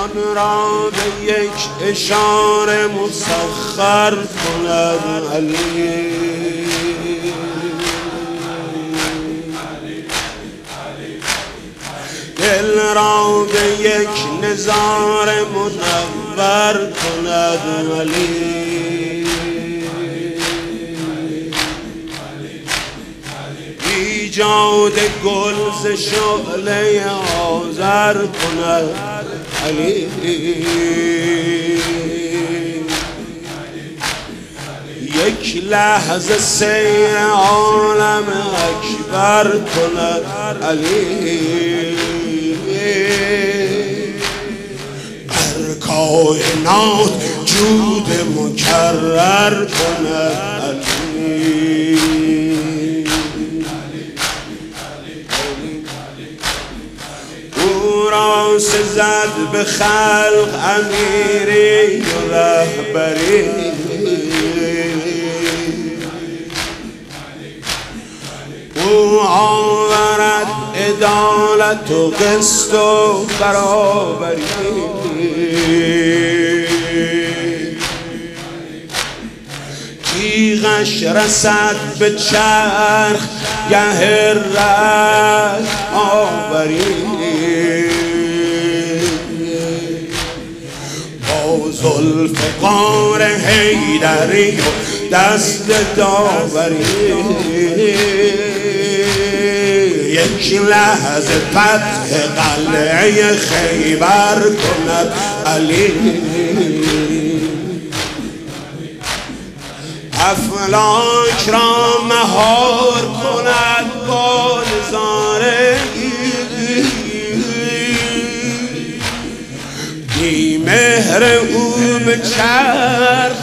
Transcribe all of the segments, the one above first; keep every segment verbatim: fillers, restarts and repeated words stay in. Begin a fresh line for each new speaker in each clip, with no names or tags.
جان را به یک اشاره مسخر کند علی. دل را به یک نظاره منور کند علی. ایجاد گل ز شعله آذر کند علی. یک لحظه سیر عالم اکبر کند علی. در کائنات جود مکرر کند علی. او را سزد به خلق امیری و رهبری. او آورد عدالت و قسط و برابری. تیغش رسد به چرخ گه رد آوری. با ذوالفقار حیدری و دست داوری. یک لحظه فتح قلعه خیبر کند علی. افلاک را مهار کند با نظاره. بی مهر او به چرخ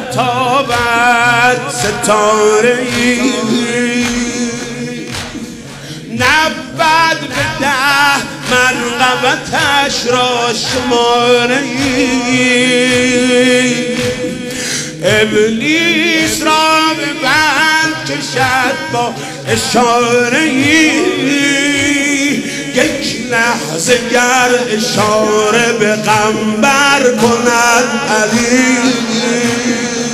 نتابد ستاره. نبود به ده منقبتش را شماره. ابلیس را به بند کشد با اشاره. یک لحظه گر اشاره به قنبر کند علی.